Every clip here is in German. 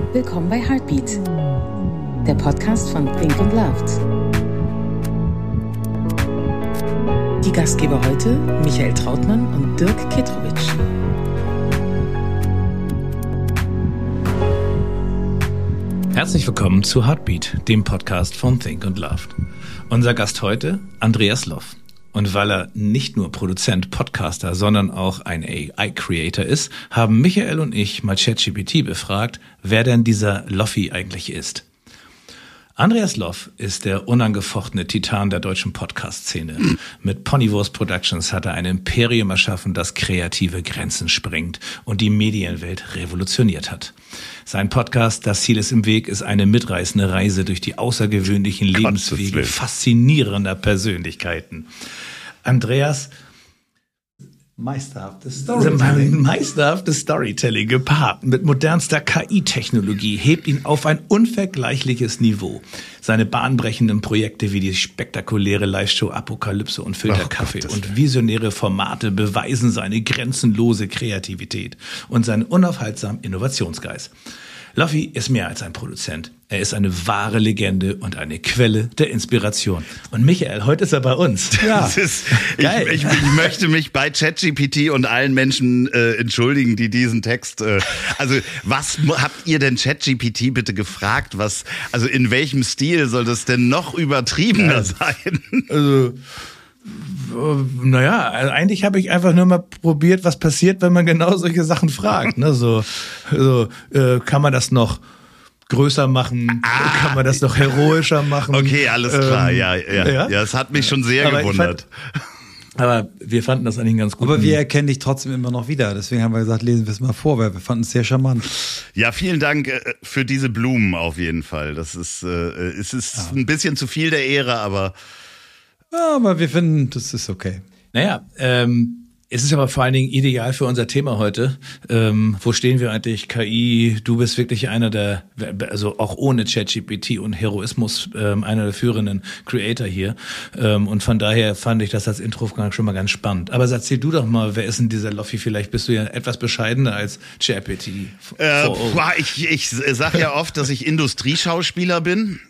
Willkommen bei Heartbeat, der Podcast von Think and Loved. Die Gastgeber heute Michael Trautmann und Dirk Kittrovich. Herzlich willkommen zu Heartbeat, dem Podcast von Think and Loved. Unser Gast heute, Andreas Loff. Und weil er nicht nur Produzent, Podcaster, sondern auch ein AI-Creator ist, haben Michael und ich mal ChatGPT befragt, wer denn dieser Loffi eigentlich ist. Andreas Loff ist der unangefochtene Titan der deutschen Podcast-Szene. Mit Ponywurst Productions hat er ein Imperium erschaffen, das kreative Grenzen sprengt und die Medienwelt revolutioniert hat. Sein Podcast Das Ziel ist im Weg ist eine mitreißende Reise durch die außergewöhnlichen Lebenswege faszinierender Persönlichkeiten. Andreas meisterhaftes Storytelling gepaart mit modernster KI-Technologie hebt ihn auf ein unvergleichliches Niveau. Seine bahnbrechenden Projekte wie die spektakuläre Live-Show Apokalypse und Filterkaffee und visionäre Formate beweisen seine grenzenlose Kreativität und seinen unaufhaltsamen Innovationsgeist. Loffi ist mehr als ein Produzent. Er ist eine wahre Legende und eine Quelle der Inspiration. Und Michael, heute ist er bei uns. Ja, das ist geil. Ich möchte mich bei ChatGPT und allen Menschen entschuldigen, die diesen Text. Also, was habt ihr denn ChatGPT bitte gefragt? Also in welchem Stil soll das denn noch übertriebener sein? Also naja, eigentlich habe ich einfach nur mal probiert, was passiert, wenn man genau solche Sachen fragt. Ne? Kann man das noch größer machen? Kann man das noch heroischer machen? Okay, alles klar. Ja, es hat mich schon sehr gewundert. Aber wir fanden das eigentlich ganz gut. Aber wir erkennen dich trotzdem immer noch wieder. Deswegen haben wir gesagt, lesen wir es mal vor, weil wir fanden es sehr charmant. Ja, vielen Dank für diese Blumen auf jeden Fall. Das ist, es ist ein bisschen zu viel der Ehre, aber... Ja, aber wir finden, das ist okay. Naja, es ist aber vor allen Dingen ideal für unser Thema heute. Wo stehen wir eigentlich? KI, du bist wirklich einer der, also auch ohne ChatGPT und Heroismus, einer der führenden Creator hier. Und von daher fand ich das als Intro schon mal ganz spannend. Aber erzähl du doch mal, wer ist denn dieser Loffi? Vielleicht bist du ja etwas bescheidener als ChatGPT. Ich sage ja oft, dass ich Industrieschauspieler bin.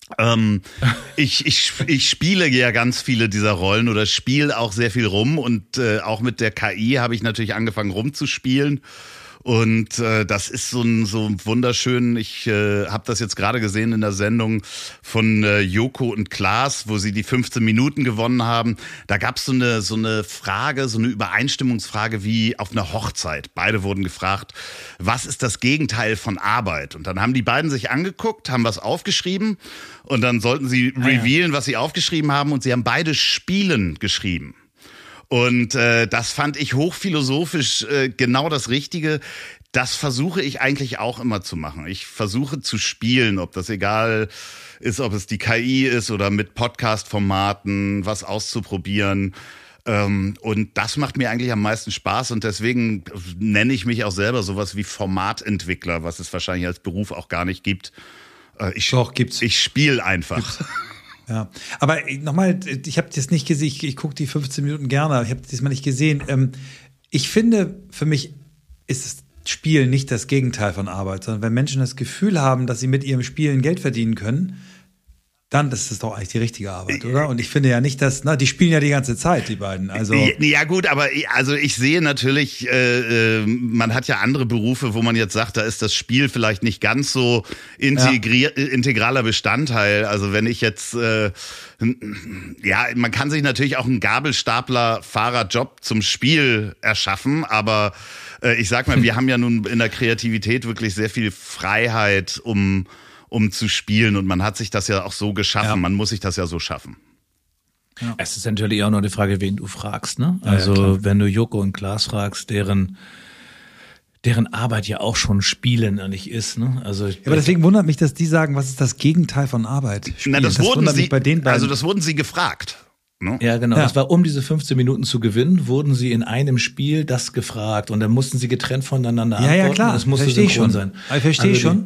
Ich spiele ja ganz viele dieser Rollen oder spiele auch sehr viel rum und auch mit der KI habe ich natürlich angefangen rumzuspielen. Und das ist so wunderschön. Ich habe das jetzt gerade gesehen in der Sendung von Joko und Klaas, wo sie die 15 Minuten gewonnen haben. Da gab es so eine Frage, so eine Übereinstimmungsfrage wie auf einer Hochzeit. Beide wurden gefragt, was ist das Gegenteil von Arbeit? Und dann haben die beiden sich angeguckt, haben was aufgeschrieben und dann sollten sie revealen, was sie aufgeschrieben haben. Und sie haben beide Spielen geschrieben. Und das fand ich hochphilosophisch genau das Richtige. Das versuche ich eigentlich auch immer zu machen. Ich versuche zu spielen, ob das egal ist, ob es die KI ist oder mit Podcast-Formaten was auszuprobieren. Und das macht mir eigentlich am meisten Spaß und deswegen nenne ich mich auch selber sowas wie Formatentwickler, was es wahrscheinlich als Beruf auch gar nicht gibt. Gibt's. Ich spiele einfach. Ja, aber nochmal, ich habe das nicht gesehen, ich gucke die 15 Minuten gerne, ich habe das mal nicht gesehen. Ich finde, für mich ist das Spiel nicht das Gegenteil von Arbeit, sondern wenn Menschen das Gefühl haben, dass sie mit ihrem Spielen Geld verdienen können, dann ist das doch eigentlich die richtige Arbeit, oder? Und ich finde ja nicht, dass, die spielen ja die ganze Zeit, die beiden. Also ja gut, aber also ich sehe natürlich, man hat ja andere Berufe, wo man jetzt sagt, da ist das Spiel vielleicht nicht ganz so integraler Bestandteil. Also wenn ich jetzt, man kann sich natürlich auch einen Gabelstapler-Fahrerjob zum Spiel erschaffen, aber ich sag mal, wir haben ja nun in der Kreativität wirklich sehr viel Freiheit, um zu spielen und man hat sich das ja auch so geschaffen, man muss sich das ja so schaffen. Ja. Es ist natürlich auch noch die Frage, wen du fragst, ne? Also wenn du Joko und Klaas fragst, deren Arbeit ja auch schon Spielen eigentlich ist, ne? Also aber deswegen wundert mich, dass die sagen, was ist das Gegenteil von Arbeit? Spielen. Das wurden sie bei den beiden. Also das wurden sie gefragt. No? Ja, genau. Das war, um diese 15 Minuten zu gewinnen, wurden sie in einem Spiel das gefragt und dann mussten sie getrennt voneinander antworten. Ja, klar. Das musste synchron sein. Ich verstehe schon.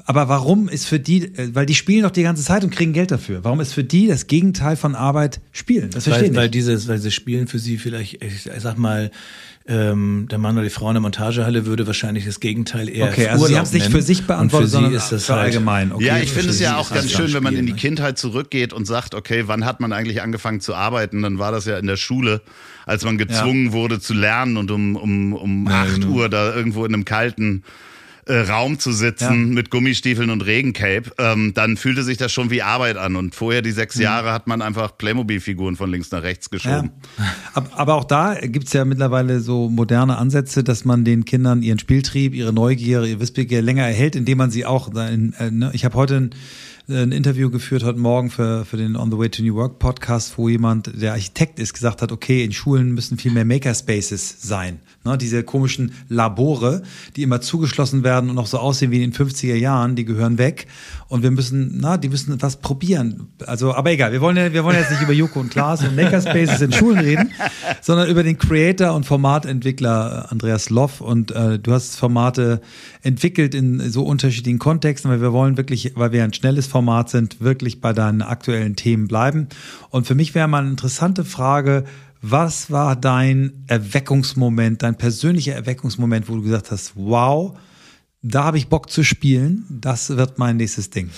Aber warum ist für die, weil die spielen doch die ganze Zeit und kriegen Geld dafür. Warum ist für die das Gegenteil von Arbeit Spielen? Das verstehe ich nicht. Weil sie spielen für sie vielleicht, ich sag mal, der Mann oder die Frau in der Montagehalle würde wahrscheinlich das Gegenteil eher Okay, also sie haben es nicht für sich beantwortet, sondern ist das für halt allgemein. Okay, ja, ich finde es ja auch ganz schön, wenn man in die ne? Kindheit zurückgeht und sagt, okay, wann hat man eigentlich angefangen zu arbeiten? Dann war das ja in der Schule, als man gezwungen wurde zu lernen und um 8 Uhr da irgendwo in einem kalten Raum zu sitzen mit Gummistiefeln und Regencape, dann fühlte sich das schon wie Arbeit an. Und vorher die 6 Jahre hat man einfach Playmobil-Figuren von links nach rechts geschoben. Ja. Aber auch da gibt's ja mittlerweile so moderne Ansätze, dass man den Kindern ihren Spieltrieb, ihre Neugier, ihr Wissbegier länger erhält, indem man sie auch, ich habe heute ein Interview geführt heute Morgen für den On the Way to New Work Podcast, wo jemand, der Architekt ist, gesagt hat, okay, in Schulen müssen viel mehr Makerspaces sein. Ne, diese komischen Labore, die immer zugeschlossen werden und noch so aussehen wie in den 50er Jahren, die gehören weg. Und wir müssen, die müssen was probieren. Also, aber egal, wir wollen jetzt nicht über Joko und Klaas und Makerspaces in Schulen reden, sondern über den Creator und Formatentwickler Andreas Loff. Und du hast Formate entwickelt in so unterschiedlichen Kontexten, weil wir wollen wirklich, weil wir ein schnelles Format sind, wirklich bei deinen aktuellen Themen bleiben. Und für mich wäre mal eine interessante Frage, was war dein Erweckungsmoment, dein persönlicher Erweckungsmoment, wo du gesagt hast, wow, da habe ich Bock zu spielen, das wird mein nächstes Ding?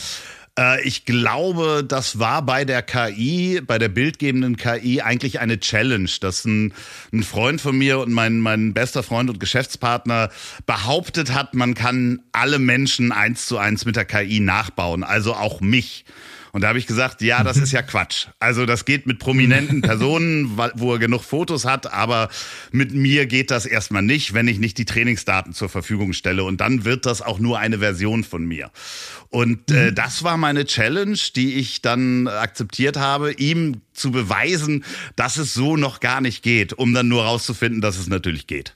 Ich glaube, das war bei der KI, bei der bildgebenden KI eigentlich eine Challenge, dass ein Freund von mir und mein bester Freund und Geschäftspartner behauptet hat, man kann alle Menschen 1:1 mit der KI nachbauen, also auch mich. Und da habe ich gesagt, ja, das ist ja Quatsch. Also das geht mit prominenten Personen, wo er genug Fotos hat, aber mit mir geht das erstmal nicht, wenn ich nicht die Trainingsdaten zur Verfügung stelle. Und dann wird das auch nur eine Version von mir. Und das war meine Challenge, die ich dann akzeptiert habe, ihm zu beweisen, dass es so noch gar nicht geht, um dann nur rauszufinden, dass es natürlich geht.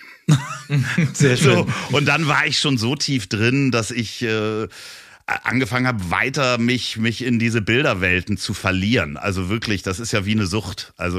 Sehr schön. So, und dann war ich schon so tief drin, dass ich angefangen habe, weiter mich in diese Bilderwelten zu verlieren. Also wirklich, das ist ja wie eine Sucht. Also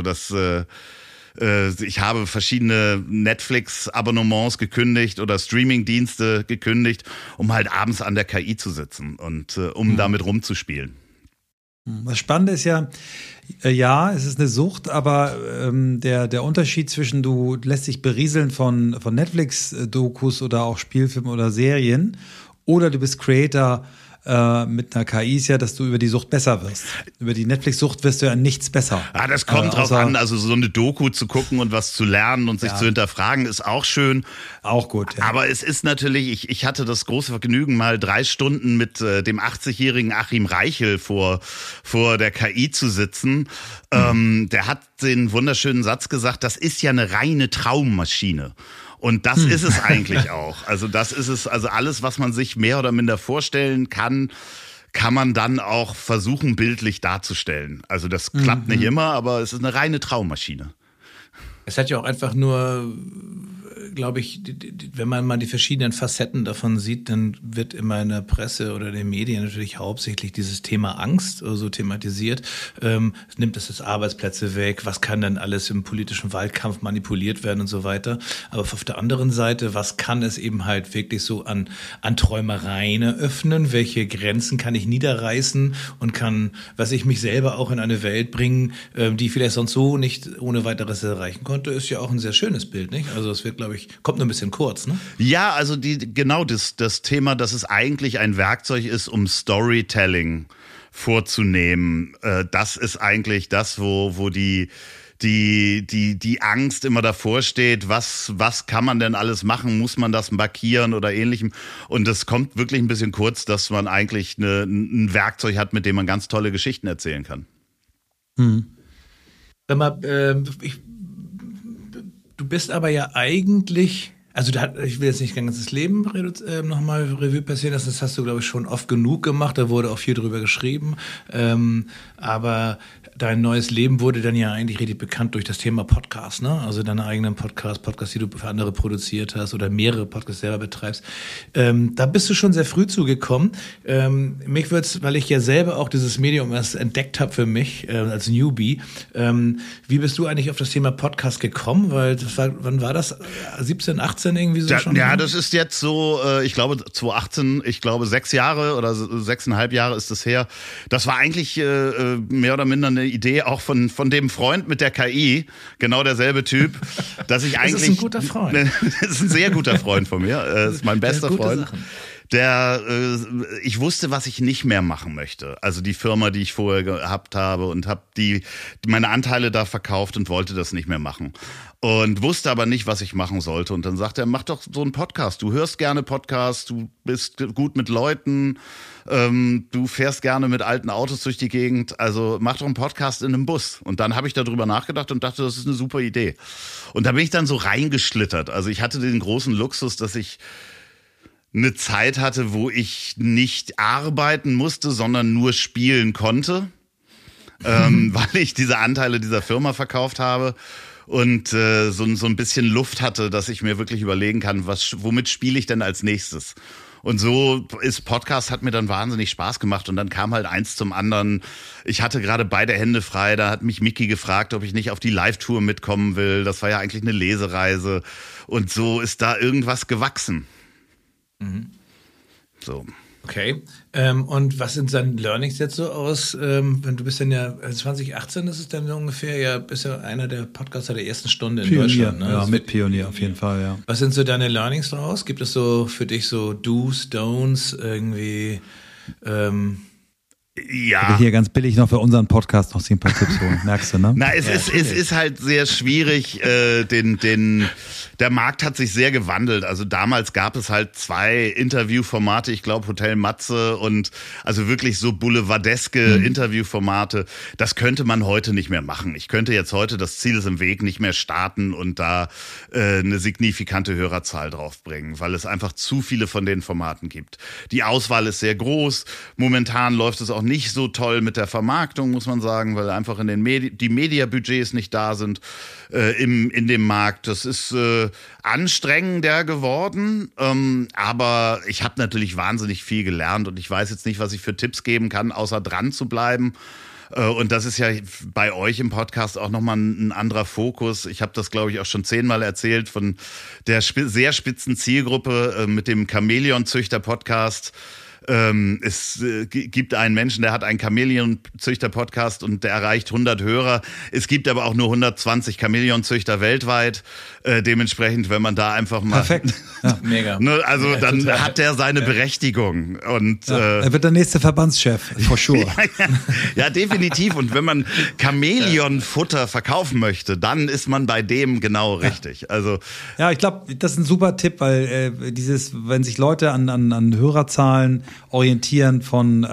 ich habe verschiedene Netflix-Abonnements gekündigt oder Streaming-Dienste gekündigt, um halt abends an der KI zu sitzen und um damit rumzuspielen. Das Spannende ist ja, es ist eine Sucht, aber der Unterschied zwischen du lässt dich berieseln von Netflix-Dokus oder auch Spielfilmen oder Serien oder du bist Creator mit einer KI ist ja, dass du über die Sucht besser wirst. Über die Netflix-Sucht wirst du ja nichts besser. Ah, das kommt drauf an, also so eine Doku zu gucken und was zu lernen und sich zu hinterfragen, ist auch schön. Auch gut, ja. Aber es ist natürlich, ich hatte das große Vergnügen, mal 3 Stunden mit dem 80-jährigen Achim Reichel vor der KI zu sitzen. Der hat den wunderschönen Satz gesagt, das ist ja eine reine Traummaschine. Und das ist es eigentlich auch. Also das ist es, also alles, was man sich mehr oder minder vorstellen kann man dann auch versuchen, bildlich darzustellen. Also das klappt nicht immer, aber es ist eine reine Traummaschine. Es hat ja auch einfach nur, glaube ich, wenn man mal die verschiedenen Facetten davon sieht, dann wird immer in der Presse oder in den Medien natürlich hauptsächlich dieses Thema Angst so thematisiert. Nimmt es jetzt Arbeitsplätze weg? Was kann denn alles im politischen Wahlkampf manipuliert werden und so weiter? Aber auf der anderen Seite, was kann es eben halt wirklich so an Träumereien eröffnen? Welche Grenzen kann ich niederreißen und kann, mich selber auch in eine Welt bringen, die vielleicht sonst so nicht ohne weiteres erreichen konnte, ist ja auch ein sehr schönes Bild, nicht? Also es wird, glaube ich, kommt nur ein bisschen kurz, ne? Ja, also das Thema, dass es eigentlich ein Werkzeug ist, um Storytelling vorzunehmen, das ist eigentlich das, wo die Angst immer davor steht, was kann man denn alles machen, muss man das markieren oder ähnlichem. Und es kommt wirklich ein bisschen kurz, dass man eigentlich ein Werkzeug hat, mit dem man ganz tolle Geschichten erzählen kann. Sag mal, du bist aber ja eigentlich, also ich will jetzt nicht dein ganzes Leben nochmal Revue passieren lassen, das hast du, glaube ich, schon oft genug gemacht, da wurde auch viel drüber geschrieben, aber dein neues Leben wurde dann ja eigentlich richtig bekannt durch das Thema Podcast, ne? Also deine eigenen Podcasts, die du für andere produziert hast oder mehrere Podcasts selber betreibst. Da bist du schon sehr früh zugekommen. Mich wird's, weil ich ja selber auch dieses Medium erst entdeckt habe für mich als Newbie. Wie bist du eigentlich auf das Thema Podcast gekommen? Weil wann war das? 17, 18? 2018 irgendwie so schon? Ja, das ist jetzt so, ich glaube 2018, 6 Jahre oder 6,5 Jahre ist es her. Das war eigentlich mehr oder minder eine Idee auch von dem Freund mit der KI, genau derselbe Typ, dass ich eigentlich... Das ist ein guter Freund. Das ist ein sehr guter Freund von mir, das ist mein bester Freund. Ich wusste, was ich nicht mehr machen möchte. Also die Firma, die ich vorher gehabt habe und habe meine Anteile da verkauft und wollte das nicht mehr machen. Und wusste aber nicht, was ich machen sollte. Und dann sagte er, mach doch so einen Podcast. Du hörst gerne Podcasts, du bist gut mit Leuten, du fährst gerne mit alten Autos durch die Gegend. Also mach doch einen Podcast in einem Bus. Und dann habe ich darüber nachgedacht und dachte, das ist eine super Idee. Und da bin ich dann so reingeschlittert. Also ich hatte den großen Luxus, dass ich eine Zeit hatte, wo ich nicht arbeiten musste, sondern nur spielen konnte, weil ich diese Anteile dieser Firma verkauft habe und so ein bisschen Luft hatte, dass ich mir wirklich überlegen kann, womit spiele ich denn als nächstes? Und so hat mir dann wahnsinnig Spaß gemacht und dann kam halt eins zum anderen. Ich hatte gerade beide Hände frei, da hat mich Micky gefragt, ob ich nicht auf die Live-Tour mitkommen will. Das war ja eigentlich eine Lesereise und so ist da irgendwas gewachsen. So. Okay. Und was sind dann Learnings jetzt so aus, wenn du bist dann ja, 2018 ist es dann so ungefähr, ja, bist ja einer der Podcaster der ersten Stunde in Deutschland. Ne? Ja, mit Pionier auf jeden Fall, ja. Was sind so deine Learnings daraus? Gibt es so für dich so Do's, Don'ts irgendwie? Ja. Ich will hier ganz billig noch für unseren Podcast noch 10 paar Tipps holen, merkst du, ne? Na, es ist halt sehr schwierig, der Markt hat sich sehr gewandelt. Also damals gab es halt 2 Interviewformate, ich glaube Hotel Matze und also wirklich so boulevardeske Interviewformate. Das könnte man heute nicht mehr machen. Ich könnte jetzt heute das Ziel ist im Weg nicht mehr starten und da eine signifikante Hörerzahl draufbringen, weil es einfach zu viele von den Formaten gibt. Die Auswahl ist sehr groß. Momentan läuft es auch nicht so toll mit der Vermarktung, muss man sagen, weil einfach in den die Mediabudgets nicht da sind in dem Markt. Das ist anstrengender geworden, aber ich habe natürlich wahnsinnig viel gelernt und ich weiß jetzt nicht, was ich für Tipps geben kann, außer dran zu bleiben. Und das ist ja bei euch im Podcast auch nochmal ein anderer Fokus. Ich habe das, glaube ich, auch schon 10-mal erzählt von der sehr spitzen Zielgruppe mit dem Chamäleon-Züchter-Podcast. Es gibt einen Menschen, der hat einen Chamäleon-Züchter-Podcast und der erreicht 100 Hörer. Es gibt aber auch nur 120 Chamäleon-Züchter weltweit. Dementsprechend, wenn man da einfach mal... Perfekt. Ja. Mega. Ne, also ja, dann total. hat der seine Berechtigung. Und, er wird der nächste Verbandschef, for sure. ja, definitiv. Und wenn man Chamäleon-Futter verkaufen möchte, dann ist man bei dem genau richtig. Also ja, ich glaube, das ist ein super Tipp, weil wenn sich Leute an Hörerzahlen orientieren von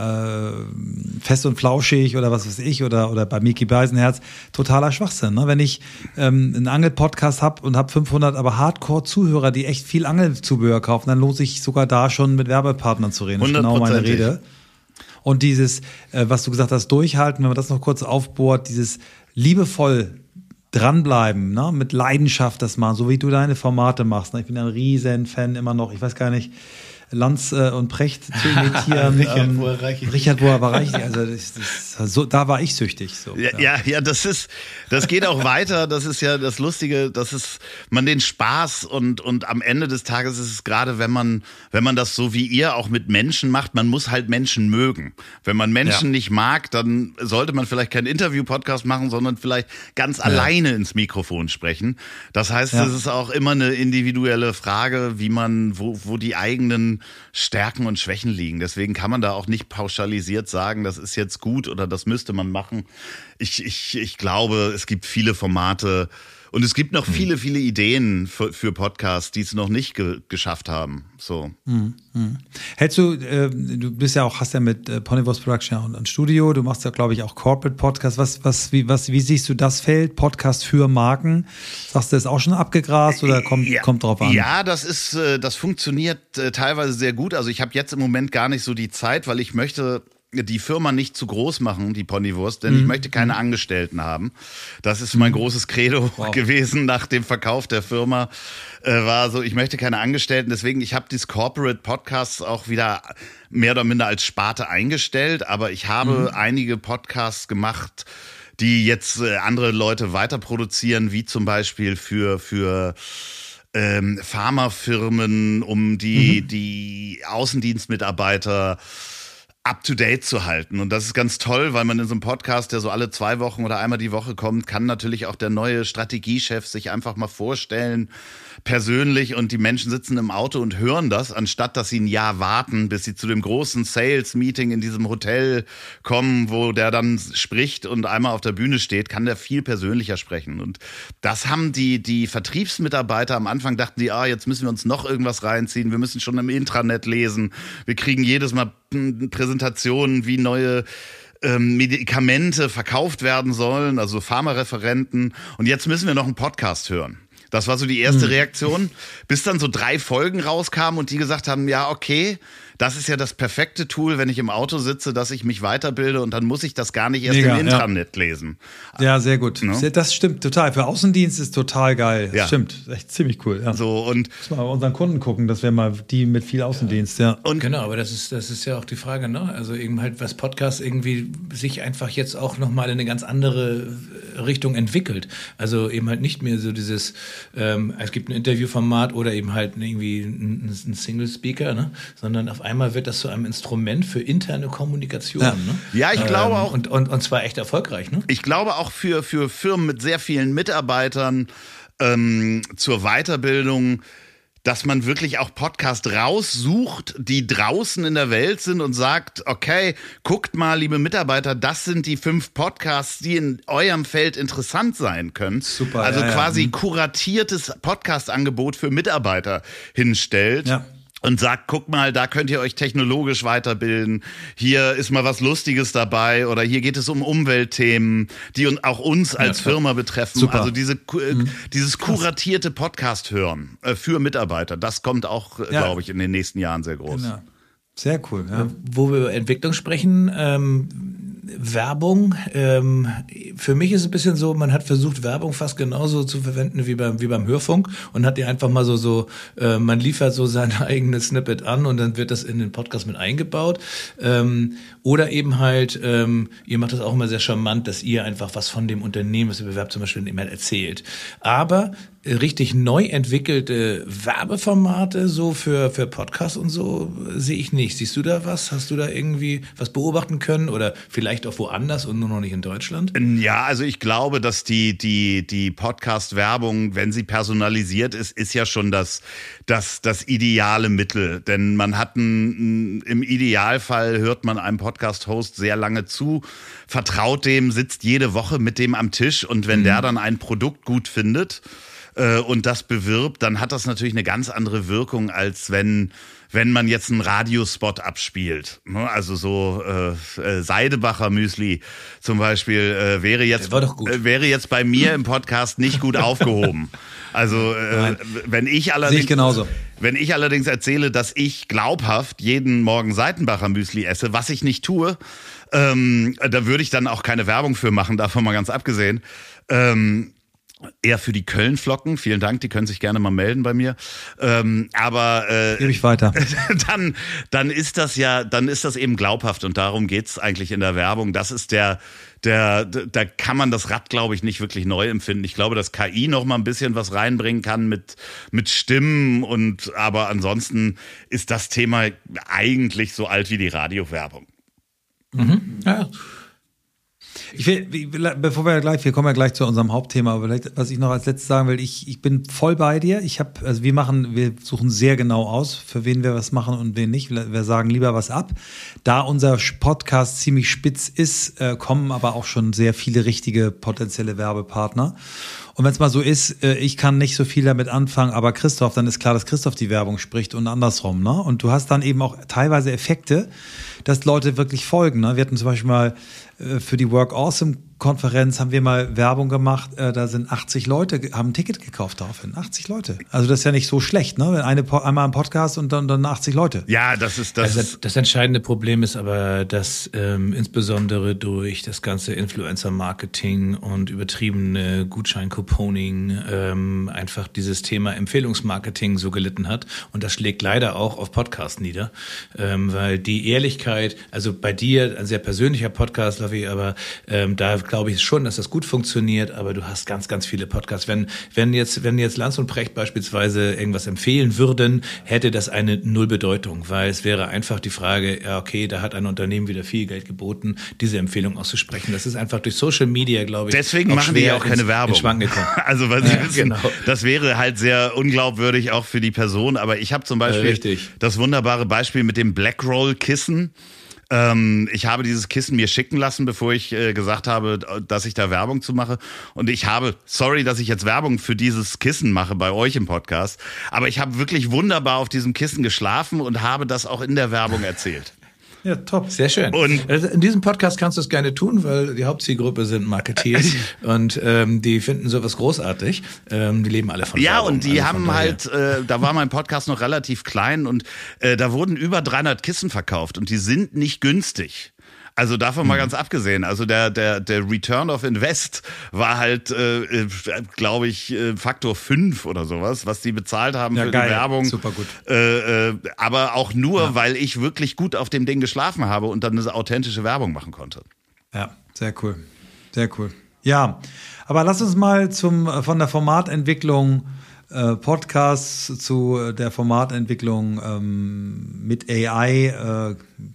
Fest und Flauschig oder was weiß ich oder bei Micky Beisenherz, totaler Schwachsinn. Ne? Wenn ich einen Angel-Podcast habe und habe 500 aber Hardcore-Zuhörer, die echt viel Angelzubehör kaufen, dann lohnt sich sogar da schon mit Werbepartnern zu reden. Das ist genau meine Rede. Und dieses, was du gesagt hast, durchhalten, wenn man das noch kurz aufbohrt, dieses liebevoll dranbleiben, ne? Mit Leidenschaft das machen, so wie du deine Formate machst. Ne? Ich bin ein riesen Fan immer noch, ich weiß gar nicht, Lanz und Precht zu imitieren. Richard Boer-Reich. Also da war ich süchtig. So. Ja, das geht auch weiter. Das ist ja das Lustige, dass man den Spaß und am Ende des Tages ist es gerade, wenn man das so wie ihr auch mit Menschen macht, man muss halt Menschen mögen. Wenn man Menschen nicht mag, dann sollte man vielleicht keinen Interview-Podcast machen, sondern vielleicht ganz alleine ins Mikrofon sprechen. Das heißt, es ist auch immer eine individuelle Frage, wie man, wo die eigenen Stärken und Schwächen liegen. Deswegen kann man da auch nicht pauschalisiert sagen, das ist jetzt gut oder das müsste man machen. Ich glaube, es gibt viele Formate und es gibt noch viele, viele Ideen für Podcasts, die es noch nicht geschafft haben. So. Hältst du bist ja auch, hast ja mit Ponywurst Production und ein Studio, du machst ja, glaube ich, auch Corporate Podcasts. Wie siehst du das Feld? Podcast für Marken? Sagst du, das ist auch schon abgegrast oder kommt drauf an? Ja, das funktioniert teilweise sehr gut. Also ich habe jetzt im Moment gar nicht so die Zeit, weil ich möchte die Firma nicht zu groß machen, die Ponywurst, denn ich möchte keine Angestellten haben. Das ist mein großes Credo gewesen nach dem Verkauf der Firma. War so, ich möchte keine Angestellten, deswegen, ich habe dieses Corporate Podcasts auch wieder mehr oder minder als Sparte eingestellt, aber ich habe einige Podcasts gemacht, die jetzt andere Leute weiter produzieren, wie zum Beispiel für Pharmafirmen, um die Außendienstmitarbeiter up-to-date zu halten. Und das ist ganz toll, weil man in so einem Podcast, der so alle 2 Wochen oder einmal die Woche kommt, kann natürlich auch der neue Strategiechef sich einfach mal vorstellen, persönlich, und die Menschen sitzen im Auto und hören das, anstatt dass sie ein Jahr warten, bis sie zu dem großen Sales-Meeting in diesem Hotel kommen, wo der dann spricht und einmal auf der Bühne steht, kann der viel persönlicher sprechen. Und das haben die Vertriebsmitarbeiter am Anfang, dachten die, jetzt müssen wir uns noch irgendwas reinziehen, wir müssen schon im Intranet lesen, wir kriegen jedes Mal Präsentationen, wie neue Medikamente verkauft werden sollen, also Pharmareferenten, und jetzt müssen wir noch einen Podcast hören. Das war so die erste Reaktion, bis dann so 3 Folgen rauskamen und die gesagt haben, ja, okay, das ist ja das perfekte Tool, wenn ich im Auto sitze, dass ich mich weiterbilde, und dann muss ich das gar nicht erst im Intranet lesen. Ja, sehr gut. No? Das stimmt total. Für Außendienst ist total geil. Ja. Stimmt, echt ziemlich cool. Ja. So, und müssen wir bei unseren Kunden gucken, dass wir mal die mit viel Außendienst, Und genau, aber das ist ja auch die Frage, ne? Also eben halt, was Podcast irgendwie sich einfach jetzt auch nochmal in eine ganz andere Richtung entwickelt. Also eben halt nicht mehr so dieses, es gibt ein Interviewformat oder eben halt irgendwie ein Single-Speaker, ne? Sondern auf einmal wird das zu einem Instrument für interne Kommunikation. Ja, ne? Ja, ich glaube auch. Und zwar echt erfolgreich. Ne? Ich glaube auch für Firmen mit sehr vielen Mitarbeitern zur Weiterbildung, dass man wirklich auch Podcasts raussucht, die draußen in der Welt sind und sagt, okay, guckt mal, liebe Mitarbeiter, das sind die 5 Podcasts, die in eurem Feld interessant sein können. Super. Also quasi kuratiertes Podcast-Angebot für Mitarbeiter hinstellt. Ja. Und sagt, guck mal, da könnt ihr euch technologisch weiterbilden. Hier ist mal was Lustiges dabei, oder hier geht es um Umweltthemen, die auch uns als Firma betreffen. Super. Also dieses kuratierte Podcast hören für Mitarbeiter, das kommt auch, glaube ich, in den nächsten Jahren sehr groß. Genau. Sehr cool. Ja. Wo wir über Entwicklung sprechen, Werbung. Für mich ist es ein bisschen so, man hat versucht, Werbung fast genauso zu verwenden wie beim Hörfunk und hat dir einfach mal man liefert so sein eigenes Snippet an und dann wird das in den Podcast mit eingebaut. Oder eben halt, ihr macht das auch immer sehr charmant, dass ihr einfach was von dem Unternehmen, was ihr bewerbt, zum Beispiel immer erzählt. Aber richtig neu entwickelte Werbeformate so für Podcasts und so sehe ich nicht. Siehst du da was? Hast du da irgendwie was beobachten können oder vielleicht auch woanders und nur noch nicht in Deutschland? Ja, also ich glaube, dass die Podcast-Werbung, wenn sie personalisiert ist ja schon das ideale Mittel. Denn man hat im Idealfall hört man einem Podcast-Host sehr lange zu, vertraut dem, sitzt jede Woche mit dem am Tisch, und wenn der dann ein Produkt gut findet und das bewirbt, dann hat das natürlich eine ganz andere Wirkung, als wenn man jetzt einen Radiospot abspielt. Also so Seidebacher Müsli zum Beispiel wäre jetzt bei mir im Podcast nicht gut aufgehoben. Also wenn ich allerdings erzähle, dass ich glaubhaft jeden Morgen Seidenbacher Müsli esse, was ich nicht tue, da würde ich dann auch keine Werbung für machen, davon mal ganz abgesehen. Eher für die Köln-Flocken. Vielen Dank, die können sich gerne mal melden bei mir. Aber gebe ich weiter. Dann ist das eben glaubhaft, und darum geht's eigentlich in der Werbung. Das ist da kann man das Rad, glaube ich, nicht wirklich neu empfinden. Ich glaube, dass KI noch mal ein bisschen was reinbringen kann mit Stimmen, aber ansonsten ist das Thema eigentlich so alt wie die Radiowerbung. Mhm. Ja. Wir kommen ja gleich zu unserem Hauptthema, aber vielleicht, was ich noch als letztes sagen will, ich bin voll bei dir. Wir suchen sehr genau aus, für wen wir was machen und wen nicht. Wir sagen lieber was ab. Da unser Podcast ziemlich spitz ist, kommen aber auch schon sehr viele richtige potenzielle Werbepartner. Und wenn es mal so ist, ich kann nicht so viel damit anfangen, aber Christoph, dann ist klar, dass Christoph die Werbung spricht und andersrum, ne? Und du hast dann eben auch teilweise Effekte, dass Leute wirklich folgen, ne? Wir hatten zum Beispiel mal für die Work Awesome Konferenz haben wir mal Werbung gemacht, da sind 80 Leute, haben ein Ticket gekauft daraufhin. 80 Leute. Also das ist ja nicht so schlecht, ne? Einmal ein Podcast und dann 80 Leute. Ja, das entscheidende Problem ist aber, dass insbesondere durch das ganze Influencer-Marketing und übertriebene Gutschein-Couponing einfach dieses Thema Empfehlungsmarketing so gelitten hat. Und das schlägt leider auch auf Podcast nieder, weil die Ehrlichkeit, also bei dir ein sehr persönlicher Podcast, Lavi, aber da glaube ich schon, dass das gut funktioniert, aber du hast ganz, ganz viele Podcasts. Wenn jetzt Lanz und Precht beispielsweise irgendwas empfehlen würden, hätte das eine Nullbedeutung, weil es wäre einfach die Frage, ja okay, da hat ein Unternehmen wieder viel Geld geboten, diese Empfehlung auszusprechen. Das ist einfach durch Social Media, glaube ich. Deswegen machen die ja auch keine Werbung. Also weil sie wissen, das wäre halt sehr unglaubwürdig auch für die Person, aber ich habe zum Beispiel das wunderbare Beispiel mit dem Blackroll-Kissen. Ich habe dieses Kissen mir schicken lassen, bevor ich gesagt habe, dass ich da Werbung zu mache. Und sorry, dass ich jetzt Werbung für dieses Kissen mache bei euch im Podcast, aber ich habe wirklich wunderbar auf diesem Kissen geschlafen und habe das auch in der Werbung erzählt. Ja, top. Sehr schön. Und in diesem Podcast kannst du es gerne tun, weil die Hauptzielgruppe sind Marketeers und die finden sowas großartig. Die leben alle von Werbung. Und die haben halt, da war mein Podcast noch relativ klein und da wurden über 300 Kissen verkauft und die sind nicht günstig. Also davon mal ganz abgesehen. Also der Return of Invest war halt, glaube ich, Faktor 5 oder sowas, was die bezahlt haben für die Werbung. Super gut. Aber auch nur, weil ich wirklich gut auf dem Ding geschlafen habe und dann eine authentische Werbung machen konnte. Ja, sehr cool. Sehr cool. Ja, aber lass uns mal von der Formatentwicklung Podcasts zu der Formatentwicklung mit AI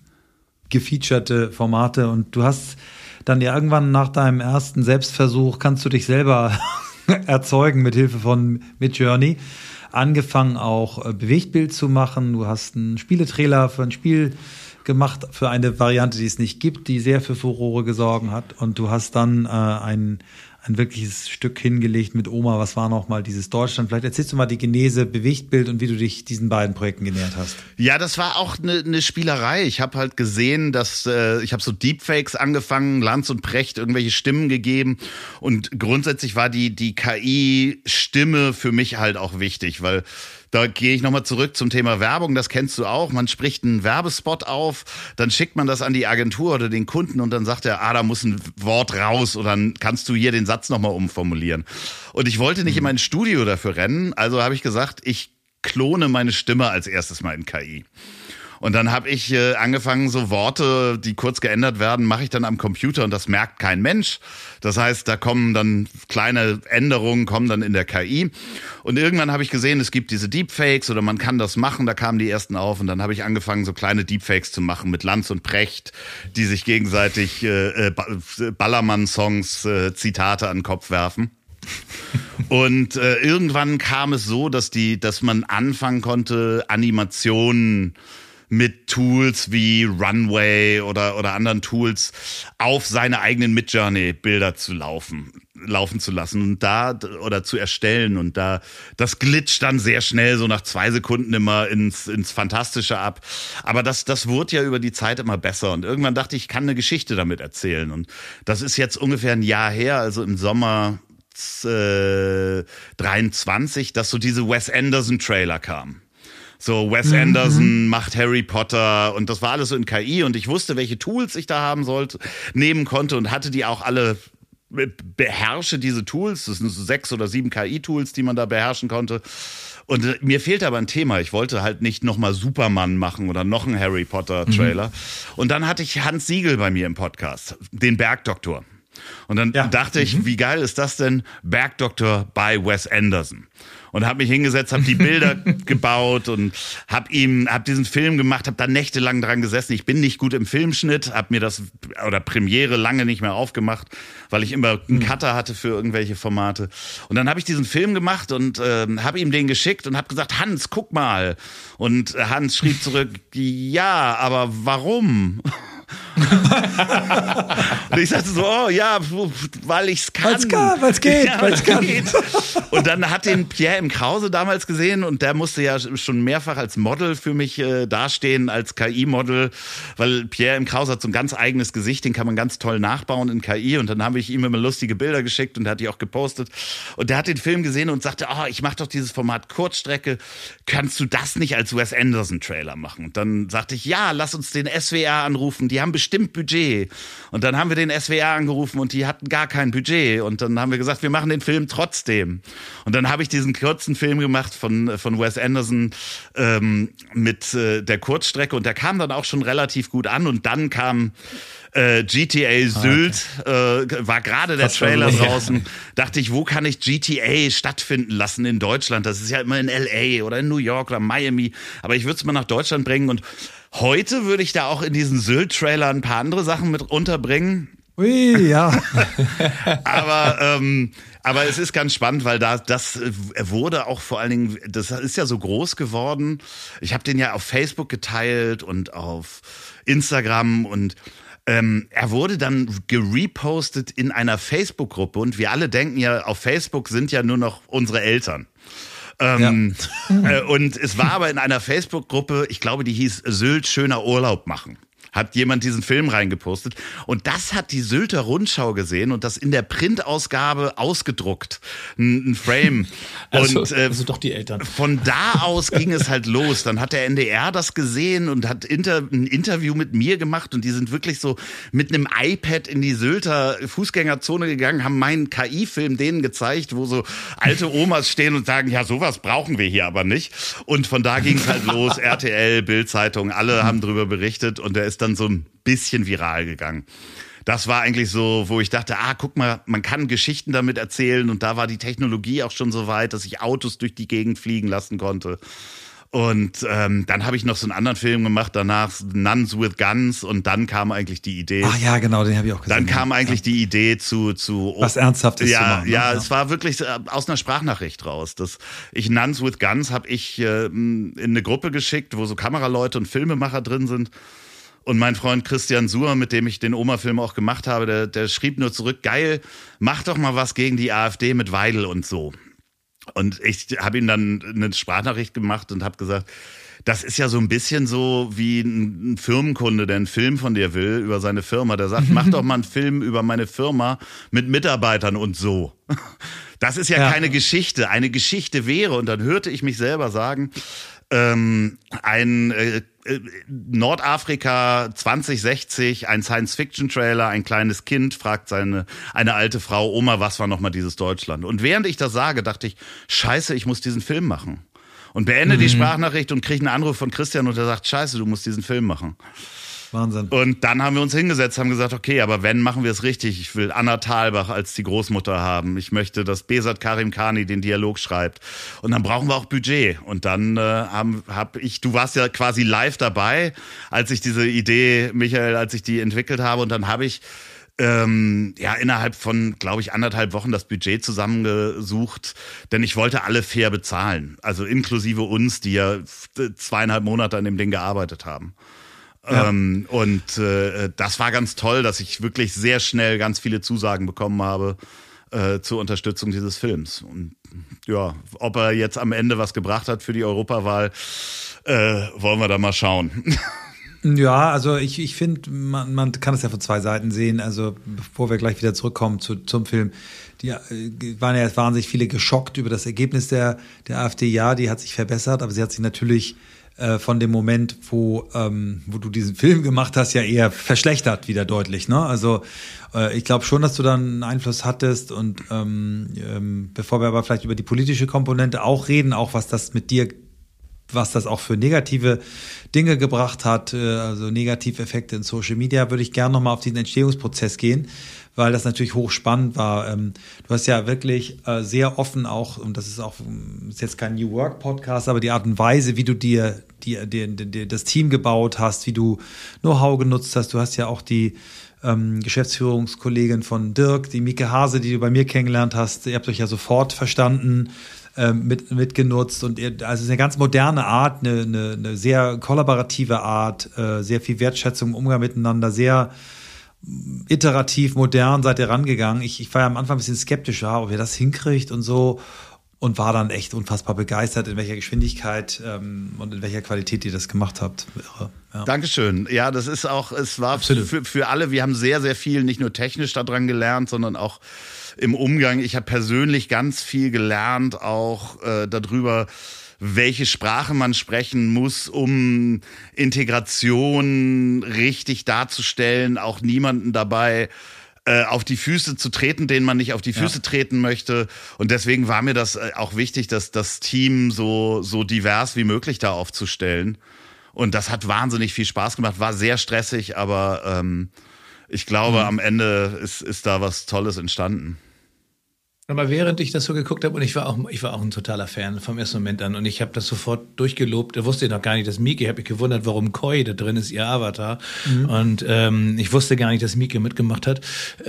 gefeaturete Formate und du hast dann ja irgendwann nach deinem ersten Selbstversuch, kannst du dich selber erzeugen mit Hilfe von Midjourney, angefangen auch Bewegtbild zu machen. Du hast einen Spieletrailer für ein Spiel gemacht, für eine Variante, die es nicht gibt, die sehr für Furore gesorgt hat und du hast dann ein wirkliches Stück hingelegt mit Oma. Was war noch mal dieses Deutschland? Vielleicht erzählst du mal die Genese, Bewegtbild und wie du dich diesen beiden Projekten genähert hast. Ja, das war auch eine Spielerei. Ich habe halt gesehen, dass ich habe so Deepfakes angefangen, Lanz und Precht irgendwelche Stimmen gegeben und grundsätzlich war die KI-Stimme für mich halt auch wichtig, weil da gehe ich nochmal zurück zum Thema Werbung, das kennst du auch. Man spricht einen Werbespot auf, dann schickt man das an die Agentur oder den Kunden und dann sagt er, da muss ein Wort raus oder dann kannst du hier den Satz nochmal umformulieren. Und ich wollte nicht in mein Studio dafür rennen, also habe ich gesagt, ich klone meine Stimme als erstes mal in KI. Und dann habe ich angefangen, so Worte, die kurz geändert werden, mache ich dann am Computer und das merkt kein Mensch. Das heißt, da kommen dann kleine Änderungen, kommen dann in der KI. Und irgendwann habe ich gesehen, es gibt diese Deepfakes oder man kann das machen, da kamen die ersten auf. Und dann habe ich angefangen, so kleine Deepfakes zu machen mit Lanz und Precht, die sich gegenseitig Ballermann-Songs, Zitate an den Kopf werfen. Und irgendwann kam es so, dass man anfangen konnte, Animationen mit Tools wie Runway oder anderen Tools auf seine eigenen Midjourney-Bilder zu laufen zu lassen und oder zu erstellen und das glitscht dann sehr schnell so nach 2 Sekunden immer ins Fantastische ab. Aber das wurde ja über die Zeit immer besser und irgendwann dachte ich kann eine Geschichte damit erzählen und das ist jetzt ungefähr ein Jahr her, also im Sommer 23, dass so diese Wes Anderson Trailer kamen. So Wes Anderson macht Harry Potter und das war alles so in KI und ich wusste, welche Tools ich da nehmen konnte und hatte die auch alle, beherrsche diese Tools, das sind so 6 oder 7 KI-Tools, die man da beherrschen konnte. Und mir fehlte aber ein Thema. Ich wollte halt nicht nochmal Superman machen oder noch einen Harry Potter-Trailer. Und dann hatte ich Hans Siegel bei mir im Podcast, den Bergdoktor. Und dann dachte ich, wie geil ist das denn? Bergdoktor bei Wes Anderson. Und habe mich hingesetzt, habe die Bilder gebaut und hab diesen Film gemacht, habe da nächtelang dran gesessen. Ich bin nicht gut im Filmschnitt, habe mir das oder Premiere lange nicht mehr aufgemacht, weil ich immer einen Cutter hatte für irgendwelche Formate. Und dann habe ich diesen Film gemacht und habe ihm den geschickt und habe gesagt, Hans, guck mal. Und Hans schrieb zurück, ja, aber warum? Und ich sagte so, weil ich's kann. Weil's geht. Und dann hat den Pierre M. Krause damals gesehen und der musste ja schon mehrfach als Model für mich dastehen, als KI-Model, weil Pierre M. Krause hat so ein ganz eigenes Gesicht, den kann man ganz toll nachbauen in KI und dann habe ich ihm immer lustige Bilder geschickt und der hat die auch gepostet und der hat den Film gesehen und sagte, ich mache doch dieses Format Kurzstrecke, kannst du das nicht als Wes Anderson Trailer machen? Und dann sagte ich, ja, lass uns den SWR anrufen, die haben bestimmt Budget. Und dann haben wir den SWR angerufen und die hatten gar kein Budget. Und dann haben wir gesagt, wir machen den Film trotzdem. Und dann habe ich diesen kurzen Film gemacht von Wes Anderson mit der Kurzstrecke und der kam dann auch schon relativ gut an. Und dann kam GTA Sylt, war gerade der Trailer draußen. Dachte ich, wo kann ich GTA stattfinden lassen in Deutschland? Das ist ja immer in LA oder in New York oder Miami. Aber ich würde es mal nach Deutschland bringen. Und heute würde ich da auch in diesen Sylt-Trailer ein paar andere Sachen mit unterbringen. Ui, ja. Aber es ist ganz spannend, weil das wurde auch vor allen Dingen, das ist ja so groß geworden. Ich habe den ja auf Facebook geteilt und auf Instagram und er wurde dann gerepostet in einer Facebook-Gruppe und wir alle denken ja, auf Facebook sind ja nur noch unsere Eltern. Und es war aber in einer Facebook-Gruppe, ich glaube, die hieß Sylt schöner Urlaub machen. Hat jemand diesen Film reingepostet. Und das hat die Sylter Rundschau gesehen und das in der Printausgabe ausgedruckt. Ein Frame. Also, und also doch die Eltern. Von da aus ging es halt los. Dann hat der NDR das gesehen und hat ein Interview mit mir gemacht. Und die sind wirklich so mit einem iPad in die Sylter Fußgängerzone gegangen, haben meinen KI-Film denen gezeigt, wo so alte Omas stehen und sagen, ja, sowas brauchen wir hier aber nicht. Und von da ging es halt los. RTL, Bild-Zeitung, alle haben drüber berichtet und der ist dann so ein bisschen viral gegangen. Das war eigentlich so, wo ich dachte, guck mal, man kann Geschichten damit erzählen und da war die Technologie auch schon so weit, dass ich Autos durch die Gegend fliegen lassen konnte. Und dann habe ich noch so einen anderen Film gemacht, danach Nuns with Guns und dann kam eigentlich die Idee. Ach ja, genau, den habe ich auch gesehen. Dann kam eigentlich die Idee zu was Ernsthaftes zu machen. Ja, es war wirklich aus einer Sprachnachricht raus. Nuns with Guns habe ich in eine Gruppe geschickt, wo so Kameraleute und Filmemacher drin sind. Und mein Freund Christian Suhr, mit dem ich den Oma-Film auch gemacht habe, der schrieb nur zurück, geil, mach doch mal was gegen die AfD mit Weidel und so. Und ich habe ihm dann eine Sprachnachricht gemacht und habe gesagt, das ist ja so ein bisschen so wie ein Firmenkunde, der einen Film von dir will über seine Firma. Der sagt, mach doch mal einen Film über meine Firma mit Mitarbeitern und so. Das ist ja keine Geschichte. Eine Geschichte wäre, und dann hörte ich mich selber sagen, Nordafrika 2060, ein Science-Fiction-Trailer, ein kleines Kind fragt eine alte Frau, Oma, was war nochmal dieses Deutschland? Und während ich das sage, dachte ich, scheiße, ich muss diesen Film machen. Und beende die Sprachnachricht und kriege einen Anruf von Christian und der sagt, scheiße, du musst diesen Film machen. Wahnsinn. Und dann haben wir uns hingesetzt, haben gesagt, okay, aber wenn, machen wir es richtig. Ich will Anna Thalbach als die Großmutter haben. Ich möchte, dass Besat Karimkhani den Dialog schreibt. Und dann brauchen wir auch Budget. Und dann du warst ja quasi live dabei, als ich diese Idee, Michael, als ich die entwickelt habe. Und dann habe ich innerhalb von, glaube ich, 1,5 Wochen das Budget zusammengesucht, denn ich wollte alle fair bezahlen. Also inklusive uns, die ja 2,5 Monate an dem Ding gearbeitet haben. Ja. Das war ganz toll, dass ich wirklich sehr schnell ganz viele Zusagen bekommen habe zur Unterstützung dieses Films. Und ja, ob er jetzt am Ende was gebracht hat für die Europawahl, wollen wir da mal schauen. Ja, also ich finde, man kann es ja von zwei Seiten sehen. Also bevor wir gleich wieder zurückkommen zum Film, die waren ja wahnsinnig viele geschockt über das Ergebnis der AfD. Ja, die hat sich verbessert, aber sie hat sich natürlich von dem Moment, wo du diesen Film gemacht hast, ja eher verschlechtert wieder deutlich. Ne? Also ich glaube schon, dass du dann einen Einfluss hattest. Und bevor wir aber vielleicht über die politische Komponente auch reden, auch was das mit dir, was das auch für negative Dinge gebracht hat, also Negativeffekte in Social Media, würde ich gerne nochmal auf diesen Entstehungsprozess gehen, weil das natürlich hochspannend war. Du hast ja wirklich sehr offen auch, und das ist jetzt kein New Work Podcast, aber die Art und Weise, wie du dir das Team gebaut hast, wie du Know-how genutzt hast. Du hast ja auch die Geschäftsführungskollegin von Dirk, die Mieke Hase, die du bei mir kennengelernt hast. Ihr habt euch ja sofort verstanden, mitgenutzt, und also es ist eine ganz moderne Art, eine sehr kollaborative Art, sehr viel Wertschätzung im Umgang miteinander, sehr iterativ, modern seid ihr rangegangen. Ich war ja am Anfang ein bisschen skeptischer, ob ihr das hinkriegt und so, und war dann echt unfassbar begeistert, in welcher Geschwindigkeit und in welcher Qualität ihr das gemacht habt. Ja. Dankeschön. Ja, das ist auch, es war für alle, wir haben sehr, sehr viel nicht nur technisch daran gelernt, sondern auch im Umgang. Ich habe persönlich ganz viel gelernt, auch darüber, welche Sprache man sprechen muss, um Integration richtig darzustellen, auch niemanden dabei auf die Füße zu treten, denen man nicht auf die Füße treten möchte. Und deswegen war mir das auch wichtig, dass das Team so divers wie möglich da aufzustellen. Und das hat wahnsinnig viel Spaß gemacht, war sehr stressig, aber ich glaube, am Ende ist da was Tolles entstanden. Aber während ich das so geguckt habe, und ich war auch ein totaler Fan vom ersten Moment an, und ich habe das sofort durchgelobt, da wusste ich noch gar nicht, dass Mieke, ich habe mich gewundert, warum Koi da drin ist, ihr Avatar, und ich wusste gar nicht, dass Mieke mitgemacht hat,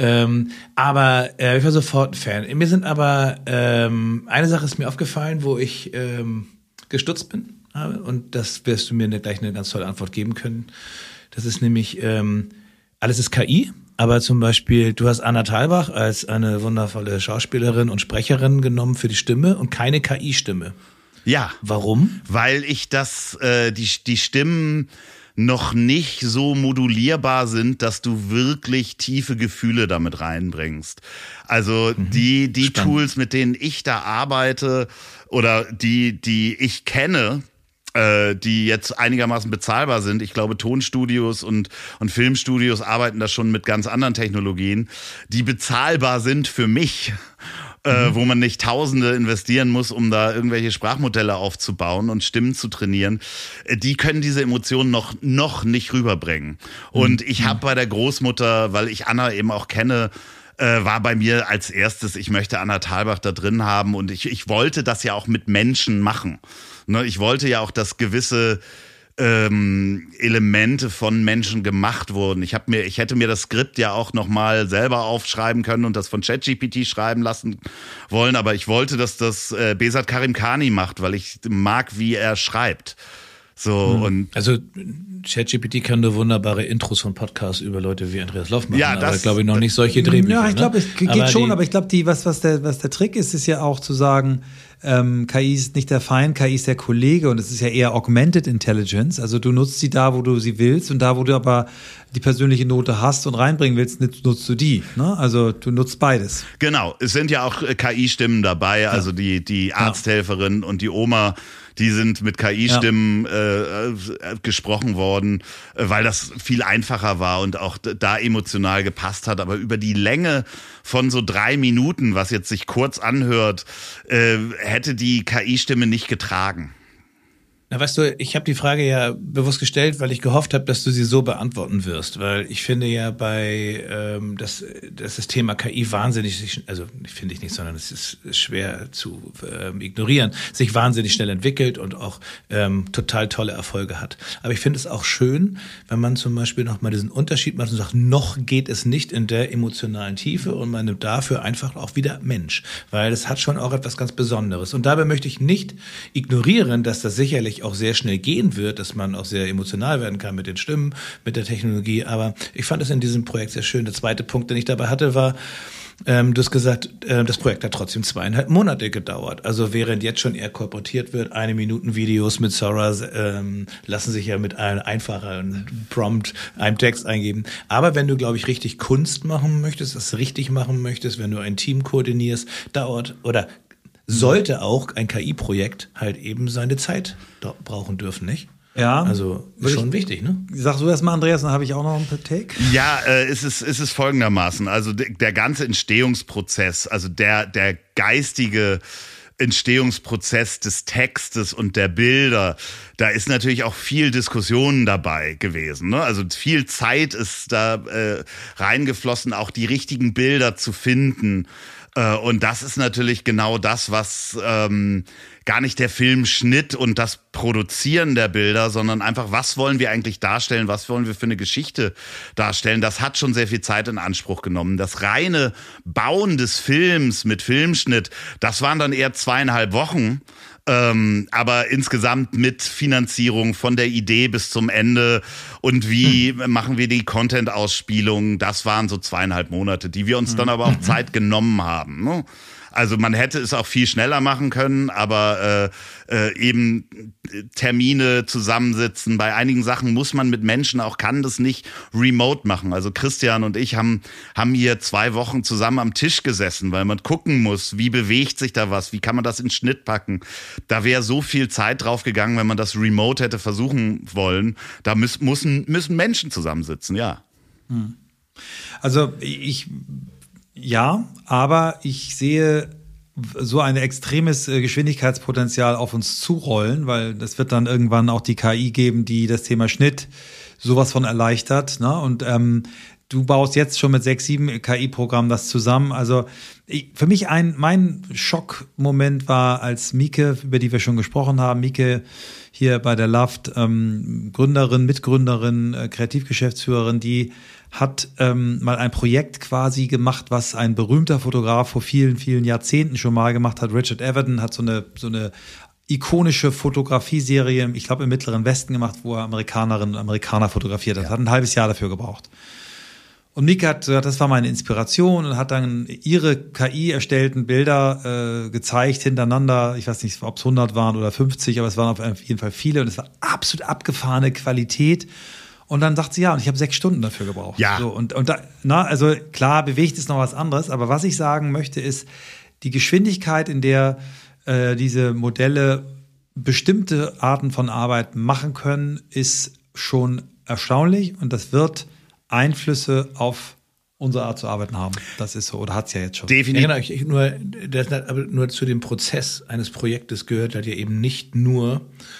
aber ich war sofort ein Fan. Mir sind aber, eine Sache ist mir aufgefallen, wo ich gestutzt bin, und das wirst du mir gleich eine ganz tolle Antwort geben können. Das ist nämlich, alles ist KI. Aber zum Beispiel, du hast Anna Thalbach als eine wundervolle Schauspielerin und Sprecherin genommen für die Stimme und keine KI-Stimme. Ja. Warum? Weil ich die Stimmen noch nicht so modulierbar sind, dass du wirklich tiefe Gefühle damit reinbringst. Also die Tools, mit denen ich da arbeite oder die ich kenne, die jetzt einigermaßen bezahlbar sind. Ich glaube, Tonstudios und Filmstudios arbeiten da schon mit ganz anderen Technologien, die bezahlbar sind für mich, wo man nicht Tausende investieren muss, um da irgendwelche Sprachmodelle aufzubauen und Stimmen zu trainieren. Die können diese Emotionen noch nicht rüberbringen. Und ich habe bei der Großmutter, weil ich Anna eben auch kenne, war bei mir als erstes, ich möchte Anna Thalbach da drin haben, und ich wollte das ja auch mit Menschen machen. Ne, ich wollte ja auch, dass gewisse Elemente von Menschen gemacht wurden. Ich hätte mir das Skript ja auch nochmal selber aufschreiben können und das von ChatGPT schreiben lassen wollen, aber ich wollte, dass das Behzad Karimkhani macht, weil ich mag, wie er schreibt. So, und also ChatGPT kann nur wunderbare Intros von Podcasts über Leute wie Andreas Loff machen, ja, aber glaube ich noch nicht solche Drehbücher. Ja, ich glaube, es geht aber schon, aber ich glaube, was der Trick ist ja auch zu sagen, KI ist nicht der Feind, KI ist der Kollege, und es ist ja eher Augmented Intelligence. Also du nutzt sie da, wo du sie willst, und da, wo du aber die persönliche Note hast und reinbringen willst, nutzt du die. Ne? Also du nutzt beides. Genau, es sind ja auch KI-Stimmen dabei, also die Arzthelferin und die Oma, die sind mit KI-Stimmen gesprochen worden, weil das viel einfacher war und auch da emotional gepasst hat. Aber über die Länge von so 3 Minuten, was jetzt sich kurz anhört, hätte die KI-Stimme nicht getragen. Na, weißt du, ich habe die Frage ja bewusst gestellt, weil ich gehofft habe, dass du sie so beantworten wirst, weil ich finde ja dass das Thema KI wahnsinnig, also finde ich nicht, sondern es ist schwer zu ignorieren, sich wahnsinnig schnell entwickelt und auch total tolle Erfolge hat. Aber ich finde es auch schön, wenn man zum Beispiel nochmal diesen Unterschied macht und sagt, noch geht es nicht in der emotionalen Tiefe, und man nimmt dafür einfach auch wieder Mensch, weil das hat schon auch etwas ganz Besonderes. Und dabei möchte ich nicht ignorieren, dass das sicherlich auch sehr schnell gehen wird, dass man auch sehr emotional werden kann mit den Stimmen, mit der Technologie. Aber ich fand es in diesem Projekt sehr schön. Der zweite Punkt, den ich dabei hatte, war, du hast gesagt, das Projekt hat trotzdem 2,5 Monate gedauert. Also während jetzt schon eher kolportiert wird, 1-Minuten-Videos mit Sora lassen sich ja mit einem einfachen Prompt, einem Text eingeben. Aber wenn du, glaube ich, richtig Kunst machen möchtest, das richtig machen möchtest, wenn du ein Team koordinierst, dauert oder sollte auch ein KI-Projekt halt eben seine Zeit brauchen dürfen, nicht? Ja. Also schon wichtig, ne? Sag du erst mal, Andreas, dann habe ich auch noch ein Take. Ja, es ist folgendermaßen. Also der ganze Entstehungsprozess, also der geistige Entstehungsprozess des Textes und der Bilder, da ist natürlich auch viel Diskussion dabei gewesen, ne? Also viel Zeit ist da reingeflossen, auch die richtigen Bilder zu finden. Und das ist natürlich genau das, was gar nicht der Filmschnitt und das Produzieren der Bilder, sondern einfach, was wollen wir eigentlich darstellen, was wollen wir für eine Geschichte darstellen. Das hat schon sehr viel Zeit in Anspruch genommen. Das reine Bauen des Films mit Filmschnitt, das waren dann eher 2,5 Wochen. Aber insgesamt mit Finanzierung von der Idee bis zum Ende und wie machen wir die Content-Ausspielung, das waren so 2,5 Monate, die wir uns dann aber auch Zeit genommen haben, ne? Also man hätte es auch viel schneller machen können, aber eben Termine zusammensitzen. Bei einigen Sachen muss man mit Menschen auch, kann das nicht remote machen. Also Christian und ich haben hier 2 Wochen zusammen am Tisch gesessen, weil man gucken muss, wie bewegt sich da was, wie kann man das in Schnitt packen. Da wäre so viel Zeit drauf gegangen, wenn man das remote hätte versuchen wollen. Da müssen Menschen zusammensitzen, ja. Also ja, aber ich sehe so ein extremes Geschwindigkeitspotenzial auf uns zurollen, weil das wird dann irgendwann auch die KI geben, die das Thema Schnitt sowas von erleichtert, ne? Und du baust jetzt schon mit 6, 7 KI-Programmen das zusammen. Also für mich mein Schockmoment war, als Mieke, über die wir schon gesprochen haben, Mieke hier bei der Loft, Mitgründerin, Kreativgeschäftsführerin, die hat mal ein Projekt quasi gemacht, was ein berühmter Fotograf vor vielen, vielen Jahrzehnten schon mal gemacht hat. Richard Avedon hat so eine ikonische Fotografieserie, ich glaube im Mittleren Westen gemacht, wo er Amerikanerinnen und Amerikaner fotografiert hat. Ja. Hat ein halbes Jahr dafür gebraucht. Und Mieke hat gesagt, das war meine Inspiration und hat dann ihre KI erstellten Bilder gezeigt hintereinander. Ich weiß nicht, ob es 100 waren oder 50, aber es waren auf jeden Fall viele und es war absolut abgefahrene Qualität. Und dann sagt sie, ja, und ich habe 6 Stunden dafür gebraucht. Ja. So, und da, also klar, bewegt ist noch was anderes, aber was ich sagen möchte, ist die Geschwindigkeit, in der diese Modelle bestimmte Arten von Arbeit machen können, ist schon erstaunlich und das wird Einflüsse auf unsere Art zu arbeiten haben. Das ist so, oder hat es ja jetzt schon. Definitiv. Ja, genau, aber nur zu dem Prozess eines Projektes gehört halt ja eben nicht nur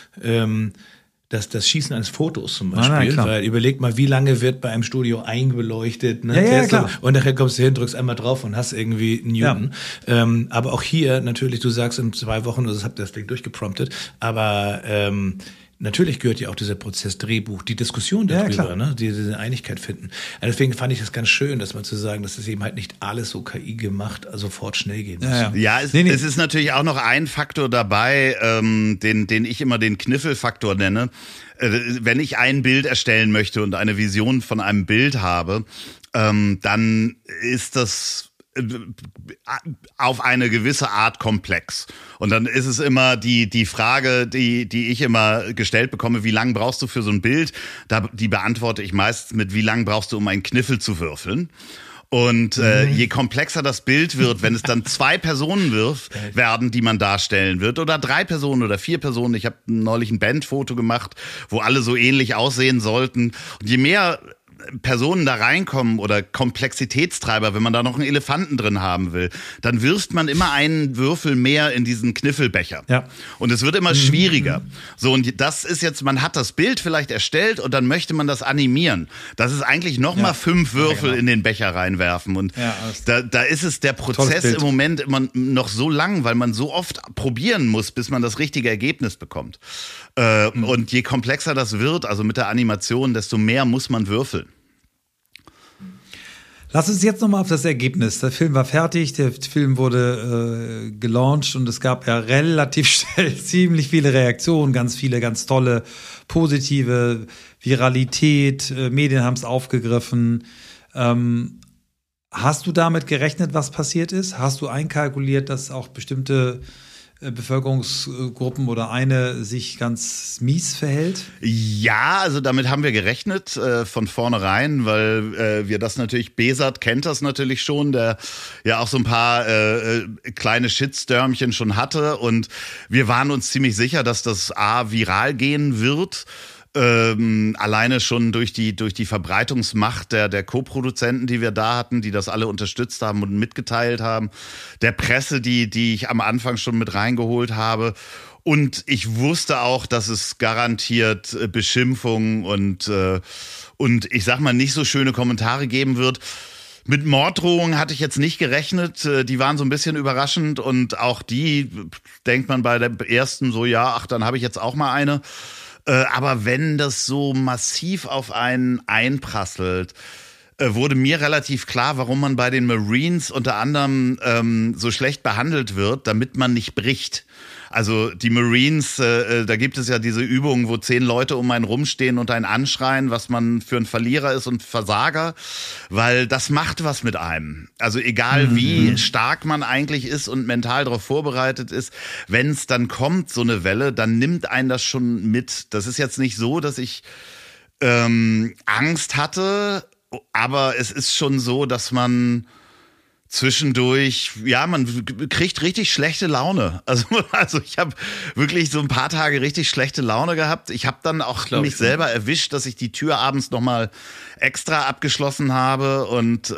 das Schießen eines Fotos zum Beispiel, Nein, weil überleg mal, wie lange wird bei einem Studio eingebeleuchtet, ne? Ja, klar. Und nachher kommst du hin, drückst einmal drauf und hast irgendwie Newton. Ja. Aber auch hier natürlich, du sagst in 2 Wochen, das habt ihr das Ding durchgepromptet, aber natürlich gehört ja auch dieser Prozess Drehbuch, die Diskussion darüber, ne? Diese Einigkeit finden. Also deswegen fand ich das ganz schön, dass man zu sagen, dass das eben halt nicht alles so KI gemacht, also sofort schnell gehen muss. Ja, es ist natürlich auch noch ein Faktor dabei, den ich immer den Kniffelfaktor nenne. Wenn ich ein Bild erstellen möchte und eine Vision von einem Bild habe, dann ist das auf eine gewisse Art komplex. Und dann ist es immer die Frage, die ich immer gestellt bekomme, wie lange brauchst du für so ein Bild? Die beantworte ich meist mit, wie lange brauchst du, um einen Kniffel zu würfeln? Und je komplexer das Bild wird, wenn es dann 2 Personen werden, die man darstellen wird, oder 3 Personen oder 4 Personen. Ich habe neulich ein Bandfoto gemacht, wo alle so ähnlich aussehen sollten. Und je mehr Personen da reinkommen oder Komplexitätstreiber, wenn man da noch einen Elefanten drin haben will, dann wirft man immer einen Würfel mehr in diesen Kniffelbecher. Ja. Und es wird immer schwieriger. So, und das ist jetzt, man hat das Bild vielleicht erstellt und dann möchte man das animieren. Das ist eigentlich nochmal 5 Würfel in den Becher reinwerfen. Und da ist es der Prozess im Moment immer noch so lang, weil man so oft probieren muss, bis man das richtige Ergebnis bekommt. Und je komplexer das wird, also mit der Animation, desto mehr muss man würfeln. Lass uns jetzt nochmal auf das Ergebnis. Der Film war fertig, der Film wurde gelauncht und es gab ja relativ schnell ziemlich viele Reaktionen, ganz viele, ganz tolle, positive Viralität, Medien haben es aufgegriffen. Hast du damit gerechnet, was passiert ist? Hast du einkalkuliert, dass auch bestimmte Bevölkerungsgruppen oder eine sich ganz mies verhält? Ja, also damit haben wir gerechnet von vornherein, weil wir das natürlich, Besat kennt das natürlich schon, der ja auch so ein paar kleine Shitstürmchen schon hatte und wir waren uns ziemlich sicher, dass das viral gehen wird. Alleine schon durch die Verbreitungsmacht der Co-Produzenten, die wir da hatten, die das alle unterstützt haben und mitgeteilt haben, der Presse, die ich am Anfang schon mit reingeholt habe. Und ich wusste auch, dass es garantiert Beschimpfungen und ich sag mal nicht so schöne Kommentare geben wird. Mit Morddrohungen hatte ich jetzt nicht gerechnet, die waren so ein bisschen überraschend und auch die, denkt man bei der ersten so, dann habe ich jetzt auch mal eine. Aber wenn das so massiv auf einen einprasselt, wurde mir relativ klar, warum man bei den Marines unter anderem so schlecht behandelt wird, damit man nicht bricht. Also die Marines, da gibt es ja diese Übungen, wo 10 Leute um einen rumstehen und einen anschreien, was man für ein Verlierer ist und Versager, weil das macht was mit einem. Also egal wie stark man eigentlich ist und mental darauf vorbereitet ist, wenn es dann kommt, so eine Welle, dann nimmt einen das schon mit. Das ist jetzt nicht so, dass ich Angst hatte, aber es ist schon so, dass man zwischendurch, man kriegt richtig schlechte Laune. Also ich habe wirklich so ein paar Tage richtig schlechte Laune gehabt. Ich habe dann auch mich selber erwischt, dass ich die Tür abends nochmal extra abgeschlossen habe und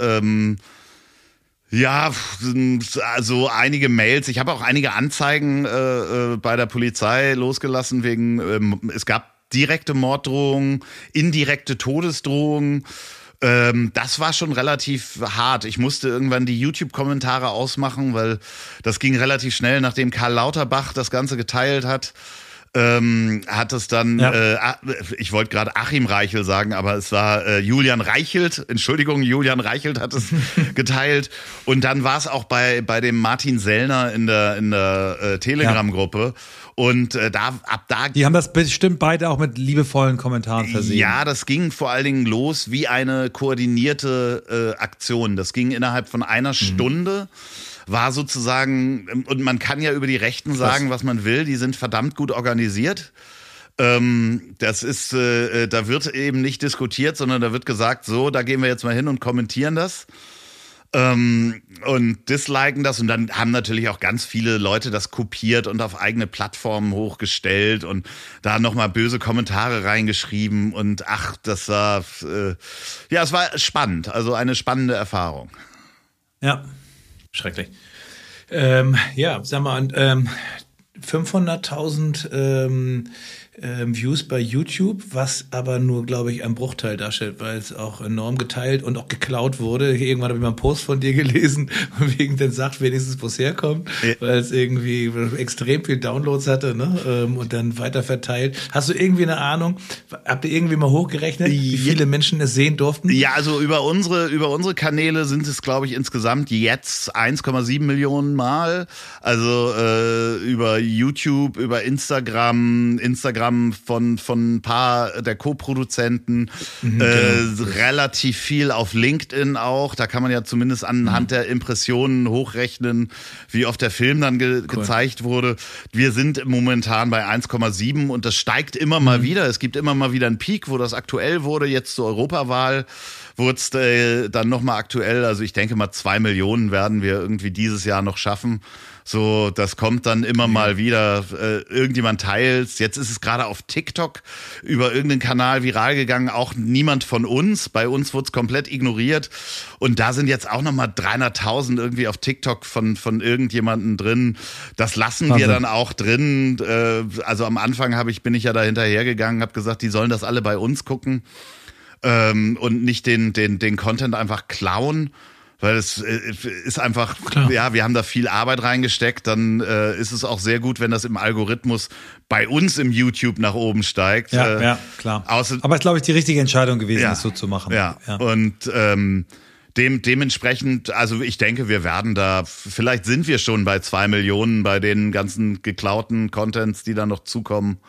also einige Mails. Ich habe auch einige Anzeigen bei der Polizei losgelassen wegen, es gab direkte Morddrohungen, indirekte Todesdrohungen. Das war schon relativ hart. Ich musste irgendwann die YouTube-Kommentare ausmachen, weil das ging relativ schnell, nachdem Karl Lauterbach das Ganze geteilt hat. Hat es dann, ich wollte gerade Achim Reichel sagen, aber es war Julian Reichelt. Entschuldigung, Julian Reichelt hat es geteilt. Und dann war es auch bei dem Martin Sellner in der Telegram-Gruppe. Und ab da. Die haben das bestimmt beide auch mit liebevollen Kommentaren versehen. Ja, das ging vor allen Dingen los wie eine koordinierte Aktion. Das ging innerhalb von einer Stunde. War sozusagen, und man kann ja über die Rechten sagen, was man will, die sind verdammt gut organisiert. Das ist, da wird eben nicht diskutiert, sondern da wird gesagt, so, da gehen wir jetzt mal hin und kommentieren das. Und disliken das, und dann haben natürlich auch ganz viele Leute das kopiert und auf eigene Plattformen hochgestellt und da nochmal böse Kommentare reingeschrieben, und das war, es war spannend, also eine spannende Erfahrung. Ja. Schrecklich. Sag mal, 500.000 Views bei YouTube, was aber nur, glaube ich, ein Bruchteil darstellt, weil es auch enorm geteilt und auch geklaut wurde. Irgendwann habe ich mal einen Post von dir gelesen, wegen den sagt wenigstens, wo es herkommt, weil es irgendwie extrem viel Downloads hatte, ne? Und dann weiter verteilt. Hast du irgendwie eine Ahnung? Habt ihr irgendwie mal hochgerechnet, wie viele Menschen es sehen durften? Ja, also über unsere Kanäle sind es, glaube ich, insgesamt jetzt 1,7 Millionen Mal. Also über YouTube, über Instagram von ein paar der Co-Produzenten, relativ viel auf LinkedIn auch. Da kann man ja zumindest anhand der Impressionen hochrechnen, wie oft der Film dann gezeigt wurde. Wir sind momentan bei 1,7 und das steigt immer mal wieder. Es gibt immer mal wieder einen Peak, wo das aktuell wurde. Jetzt zur Europawahl wurde es dann nochmal aktuell. Also ich denke mal 2 Millionen werden wir irgendwie dieses Jahr noch schaffen. So, das kommt dann immer mal wieder, irgendjemand teilt's. Jetzt ist es gerade auf TikTok über irgendeinen Kanal viral gegangen, auch niemand von uns. Bei uns wurde es komplett ignoriert. Und da sind jetzt auch nochmal 300.000 irgendwie auf TikTok von irgendjemandem drin. Das lassen wir dann auch drin. Also am Anfang bin ich ja da hinterhergegangen, habe gesagt, die sollen das alle bei uns gucken und nicht den Content einfach klauen. Weil es ist einfach, ja, wir haben da viel Arbeit reingesteckt, dann ist es auch sehr gut, wenn das im Algorithmus bei uns im YouTube nach oben steigt. Ja, klar. Aber es ist, glaube ich, die richtige Entscheidung gewesen, das so zu machen. Ja. Und dementsprechend, also ich denke, wir werden da, vielleicht sind wir schon bei 2 Millionen bei den ganzen geklauten Contents, die da noch zukommen.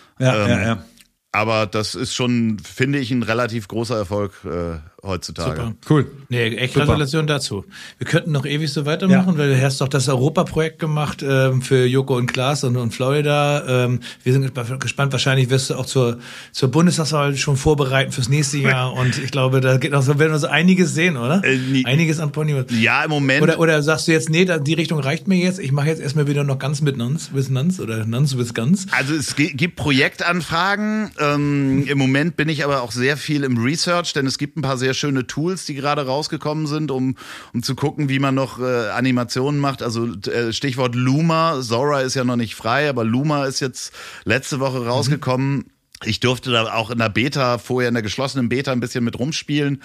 Ja. Aber das ist schon, finde ich, ein relativ großer Erfolg heutzutage. Super. Cool. Nee, echt Gratulation dazu. Wir könnten noch ewig so weitermachen, weil du hast doch das Europaprojekt gemacht für Joko und Klaas und Florida. Wir sind gespannt. Wahrscheinlich wirst du auch zur Bundestagswahl schon vorbereiten fürs nächste Jahr. Und ich glaube, da geht noch so, werden wir so einiges sehen, oder? Einiges an Pony. Ja, im Moment. Oder sagst du jetzt, nee, die Richtung reicht mir jetzt. Ich mache jetzt erstmal wieder noch ganz mit Nuns with Nuns oder Nuns with Guns. Also es gibt Projektanfragen. Im Moment bin ich aber auch sehr viel im Research, denn es gibt ein paar sehr schöne Tools, die gerade rausgekommen sind, um zu gucken, wie man noch Animationen macht. Also Stichwort Luma. Zora ist ja noch nicht frei, aber Luma ist jetzt letzte Woche rausgekommen. Ich durfte da auch in der Beta, vorher in der geschlossenen Beta ein bisschen mit rumspielen.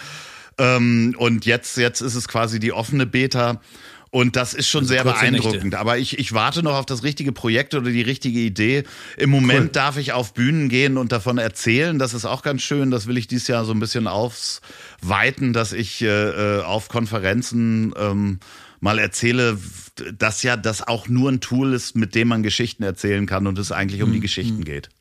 Und jetzt ist es quasi die offene Beta. Und das ist schon sehr beeindruckend. Nächte. Aber ich warte noch auf das richtige Projekt oder die richtige Idee. Im Moment darf ich auf Bühnen gehen und davon erzählen. Das ist auch ganz schön. Das will ich dieses Jahr so ein bisschen ausweiten, dass ich auf Konferenzen mal erzähle, dass ja das auch nur ein Tool ist, mit dem man Geschichten erzählen kann und es eigentlich um die Geschichten geht.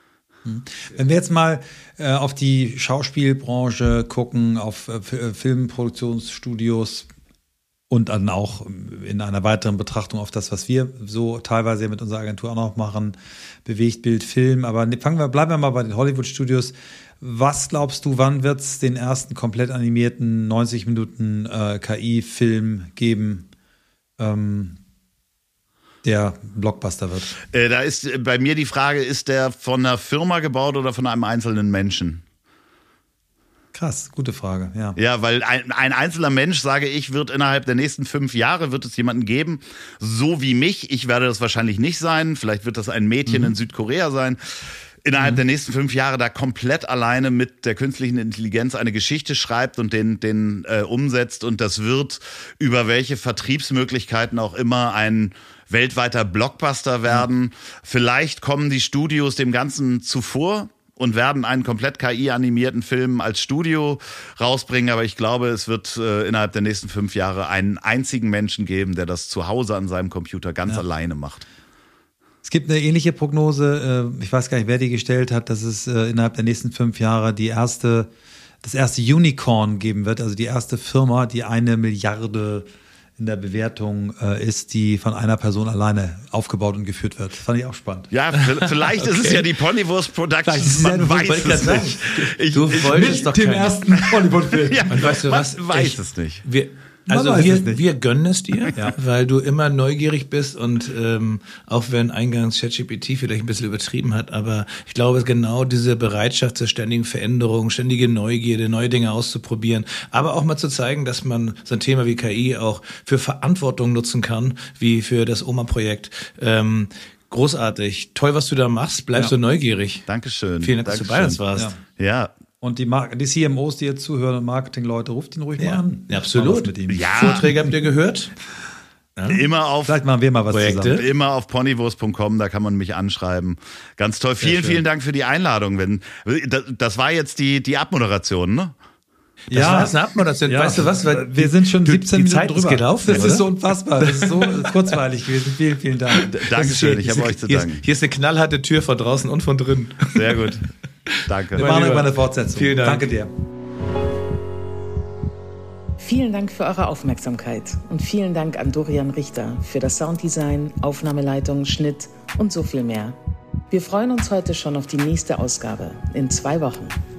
Wenn wir jetzt mal auf die Schauspielbranche gucken, auf Filmproduktionsstudios, und dann auch in einer weiteren Betrachtung auf das, was wir so teilweise mit unserer Agentur auch noch machen, Bewegtbild, Film. Aber bleiben wir mal bei den Hollywood-Studios. Was glaubst du, wann wird es den ersten komplett animierten 90 Minuten KI-Film geben, der Blockbuster wird? Da ist bei mir die Frage, ist der von einer Firma gebaut oder von einem einzelnen Menschen? Krass, gute Frage, ja. Ja, weil ein einzelner Mensch, sage ich, wird innerhalb der nächsten 5 Jahre, wird es jemanden geben, so wie mich. Ich werde das wahrscheinlich nicht sein. Vielleicht wird das ein Mädchen in Südkorea sein. innerhalb der nächsten 5 Jahre da komplett alleine mit der künstlichen Intelligenz eine Geschichte schreibt und den umsetzt. Und das wird über welche Vertriebsmöglichkeiten auch immer ein weltweiter Blockbuster werden. Vielleicht kommen die Studios dem Ganzen zuvor und werden einen komplett KI-animierten Film als Studio rausbringen. Aber ich glaube, es wird innerhalb der nächsten 5 Jahre einen einzigen Menschen geben, der das zu Hause an seinem Computer ganz alleine macht. Es gibt eine ähnliche Prognose, ich weiß gar nicht, wer die gestellt hat, dass es innerhalb der nächsten 5 Jahre das erste Unicorn geben wird, also die erste Firma, die 1 Milliarde in der Bewertung ist, die von einer Person alleine aufgebaut und geführt wird. Das fand ich auch spannend. Ja, vielleicht ist es ja die Ponywurst Productions, man weiß es nicht. Du wolltest doch dem ersten Hollywood-Film. Ja, und weißt du was? Man weiß es nicht. Wir gönnen es dir, weil du immer neugierig bist und auch wenn eingangs ChatGPT vielleicht ein bisschen übertrieben hat, aber ich glaube, genau diese Bereitschaft zur ständigen Veränderung, ständige Neugierde, neue Dinge auszuprobieren, aber auch mal zu zeigen, dass man so ein Thema wie KI auch für Verantwortung nutzen kann, wie für das OMA-Projekt. Großartig. Toll, was du da machst. Bleib so neugierig. Dankeschön. Vielen Dank, dass du bei uns warst. Ja. Und die CMOs, die jetzt zuhören und Marketingleute, ruft ihn ruhig mal an. Ja, absolut. Mit ihm. Ja. Vorträge habt ihr gehört? Ja. Vielleicht machen wir mal was Projekte. zusammen. Immer auf ponywurst.com, da kann man mich anschreiben. Ganz toll. Vielen Dank für die Einladung. Das war jetzt die Abmoderation, ne? Das war jetzt eine Abmoderation. Ja. Weißt du was? Wir sind schon 17 Minuten Zeit drüber. ist gelaufen. Das ist so unfassbar. Das ist so kurzweilig gewesen. Vielen, vielen Dank. Dankeschön, ich habe euch zu danken. Hier ist eine knallharte Tür von draußen und von drinnen. Sehr gut. Danke. Wir machen irgendwann eine Fortsetzung. Vielen Dank. Danke dir. Vielen Dank für eure Aufmerksamkeit und vielen Dank an Dorian Richter für das Sounddesign, Aufnahmeleitung, Schnitt und so viel mehr. Wir freuen uns heute schon auf die nächste Ausgabe in 2 Wochen.